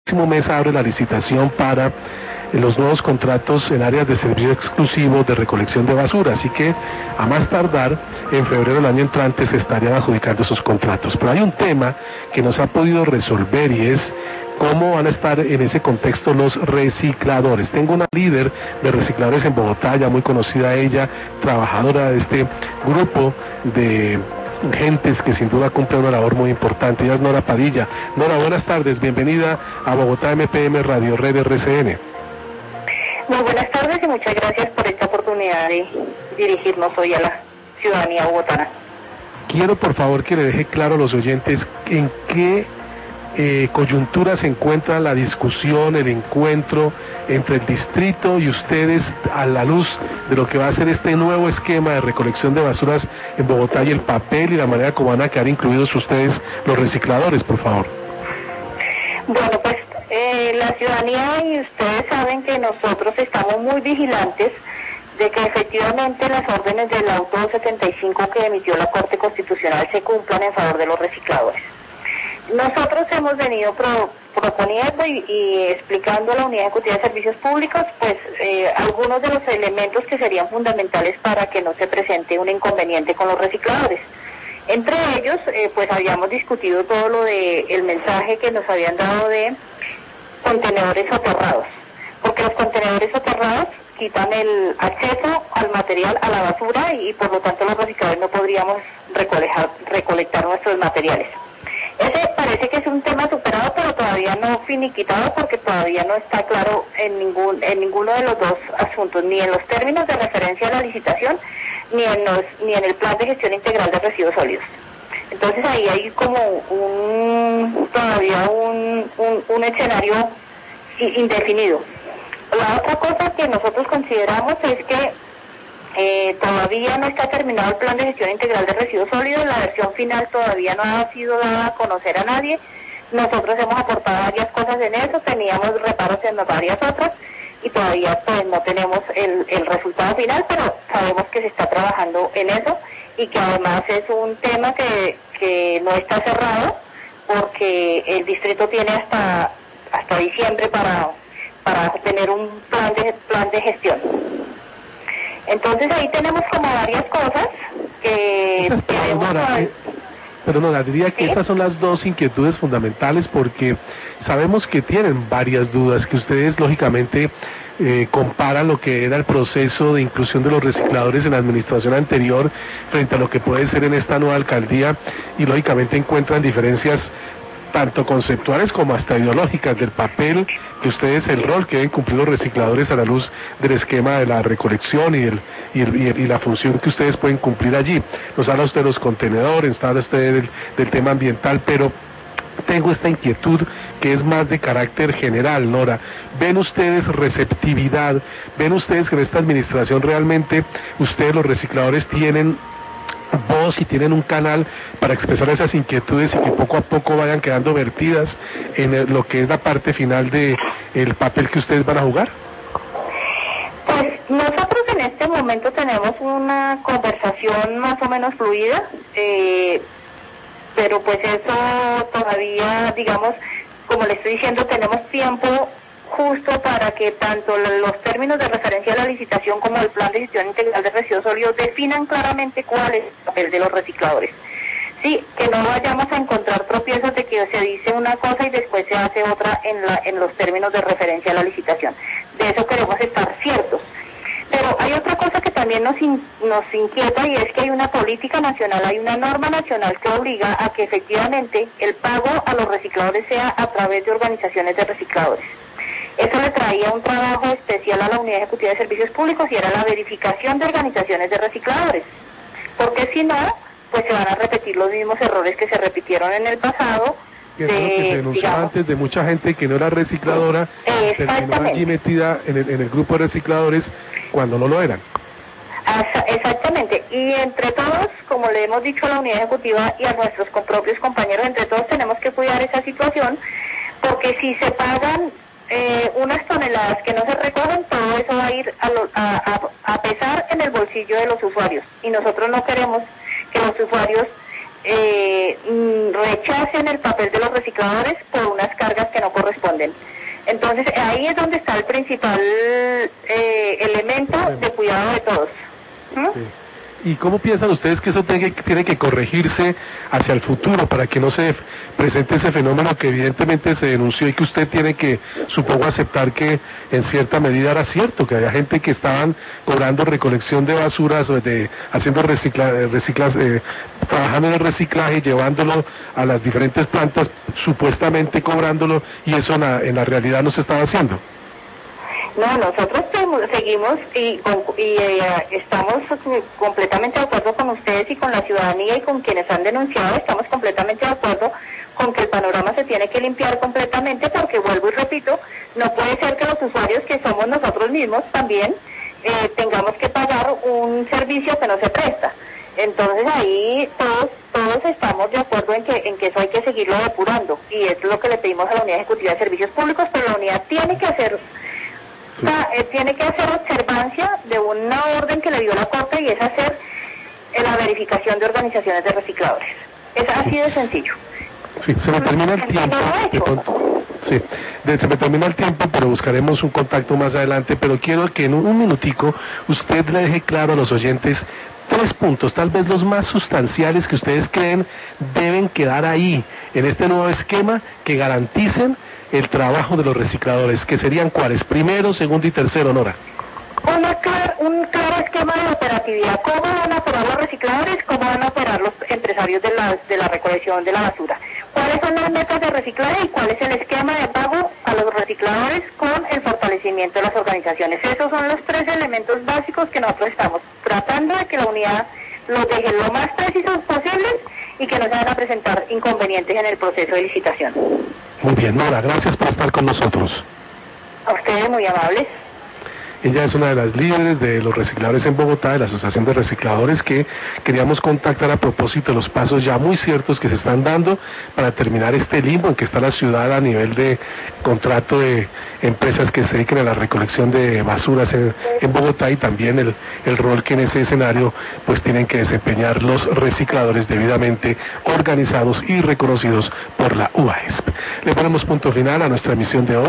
próximo mes abre la licitación para los nuevos contratos en áreas de servicio exclusivo de recolección de basura, así que a más tardar en febrero del año entrante se estarían adjudicando esos contratos. Pero hay un tema que no se ha podido resolver y es cómo van a estar en ese contexto los recicladores. Tengo una líder de recicladores en Bogotá, ya muy conocida ella, trabajadora de este grupo de gentes que sin duda cumple una labor muy importante. Ella es Nora Padilla. Nora, buenas tardes, bienvenida a Bogotá MPM Radio Red RCN. Muy buenas tardes y muchas gracias por esta oportunidad de dirigirnos hoy a la ciudadanía bogotana. Quiero por favor que le deje claro a los oyentes en qué coyuntura se encuentra la discusión, el encuentro entre el distrito y ustedes a la luz de lo que va a ser este nuevo esquema de recolección de basuras en Bogotá y el papel y la manera como van a quedar incluidos ustedes los recicladores, por favor. Bueno, pues la ciudadanía y ustedes saben que nosotros estamos muy vigilantes de que efectivamente las órdenes del auto 75 que emitió la Corte Constitucional se cumplan en favor de los recicladores. Nosotros hemos venido proponiendo y explicando a la Unidad Ejecutiva de Servicios Públicos pues algunos de los elementos que serían fundamentales para que no se presente un inconveniente con los recicladores. Entre ellos, pues habíamos discutido todo lo de el mensaje que nos habían dado de contenedores soterrados, porque los contenedores soterrados quitan el acceso al material, a la basura, y por lo tanto los recicladores no podríamos recolectar nuestros materiales. Ese parece que es un tema superado, pero todavía no finiquitado, porque todavía no está claro en ninguno de los dos asuntos, ni en los términos de referencia a la licitación, ni en el plan de gestión integral de residuos sólidos. Entonces ahí hay como todavía un escenario indefinido. La otra cosa que nosotros consideramos es que todavía no está terminado el plan de gestión integral de residuos sólidos, la versión final todavía no ha sido dada a conocer a nadie. Nosotros hemos aportado varias cosas en eso, teníamos reparos en varias otras y todavía pues no tenemos el resultado final, pero sabemos que se está trabajando en eso y que además es un tema que no está cerrado porque el distrito tiene hasta diciembre para tener un plan de gestión. Entonces ahí tenemos como varias cosas que pero no, diría que esas son las dos inquietudes fundamentales, porque sabemos que tienen varias dudas, que ustedes lógicamente comparan lo que era el proceso de inclusión de los recicladores en la administración anterior frente a lo que puede ser en esta nueva alcaldía, y lógicamente encuentran diferencias tanto conceptuales como hasta ideológicas del papel que ustedes, el rol que deben cumplir los recicladores a la luz del esquema de la recolección y la función que ustedes pueden cumplir allí. Nos habla usted de los contenedores, nos habla usted del tema ambiental, pero tengo esta inquietud que es más de carácter general, Nora. ¿Ven ustedes receptividad? ¿Ven ustedes que en esta administración realmente ustedes, los recicladores, tienen voz y tienen un canal para expresar esas inquietudes y que poco a poco vayan quedando vertidas en lo que es la parte final de el papel que ustedes van a jugar? Pues nosotros en este momento tenemos una conversación más o menos fluida, pero pues eso todavía, digamos, como le estoy diciendo, tenemos tiempo justo para que tanto los términos de referencia a la licitación como el plan de gestión integral de residuos sólidos definan claramente cuál es el papel de los recicladores. Sí, que no vayamos a encontrar tropiezos de que se dice una cosa y después se hace otra en los términos de referencia a la licitación. De eso queremos estar ciertos. Pero hay otra cosa que también nos inquieta, y es que hay una política nacional, hay una norma nacional que obliga a que efectivamente el pago a los recicladores sea a través de organizaciones de recicladores. Eso le traía un trabajo especial a la Unidad Ejecutiva de Servicios Públicos y era la verificación de organizaciones de recicladores. Porque si no, pues se van a repetir los mismos errores que se repitieron en el pasado. Que es lo que se denunció antes de mucha gente que no era recicladora, terminó allí metida en el grupo de recicladores cuando no lo eran. Exactamente, y entre todos, como le hemos dicho a la Unidad Ejecutiva y a nuestros propios compañeros, entre todos tenemos que cuidar esa situación, porque si se pagan unas toneladas que no se recogen, todo eso va a ir a pesar en el bolsillo de los usuarios, y nosotros no queremos que los usuarios rechacen el papel de los recicladores por unas cargas que no corresponden. Entonces ahí es donde está el principal elemento de cuidado de todos. Sí. ¿Y cómo piensan ustedes que eso tiene que corregirse hacia el futuro para que no se presente ese fenómeno que evidentemente se denunció y que usted tiene que, supongo, aceptar que en cierta medida era cierto, que había gente que estaban cobrando recolección de basuras, haciendo trabajando en el reciclaje, llevándolo a las diferentes plantas, supuestamente cobrándolo, y eso en la realidad no se estaba haciendo? No, nosotros seguimos y estamos completamente de acuerdo con ustedes y con la ciudadanía y con quienes han denunciado. Estamos completamente de acuerdo con que el panorama se tiene que limpiar completamente, porque vuelvo y repito, no puede ser que los usuarios, que somos nosotros mismos también, tengamos que pagar un servicio que no se presta. Entonces ahí todos estamos de acuerdo en que eso hay que seguirlo depurando, y es lo que le pedimos a la Unidad Ejecutiva de Servicios Públicos, pero la unidad tiene que hacer observancia de una orden que le dio la Corte, y es hacer la verificación de organizaciones de recicladores. Es así de sencillo. Sí, se me termina el tiempo. Sí, se me termina el tiempo, pero buscaremos un contacto más adelante. Pero quiero que en un minutico usted le deje claro a los oyentes 3 puntos, tal vez los más sustanciales, que ustedes creen deben quedar ahí, en este nuevo esquema, que garanticen el trabajo de los recicladores, que serían ¿cuáles? Primero, segundo y tercero, Nora. Un claro esquema de operatividad. ¿Cómo van a operar los recicladores? ¿Cómo van a operar los empresarios de la recolección de la basura? ¿Cuáles son las metas de reciclaje y cuál es el esquema de pago a los recicladores con el fortalecimiento de las organizaciones? Esos son los 3 elementos básicos que nosotros estamos tratando de que la unidad los deje lo más precisos posibles y que no se van a presentar inconvenientes en el proceso de licitación. Muy bien, Nora, gracias por estar con nosotros. A ustedes, muy amables. Ella es una de las líderes de los recicladores en Bogotá, de la Asociación de Recicladores, que queríamos contactar a propósito de los pasos ya muy ciertos que se están dando para terminar este limbo en que está la ciudad a nivel de contrato de empresas que se dediquen a la recolección de basuras en Bogotá, y también el rol que en ese escenario pues tienen que desempeñar los recicladores debidamente organizados y reconocidos por la UASP. Le ponemos punto final a nuestra emisión de hoy.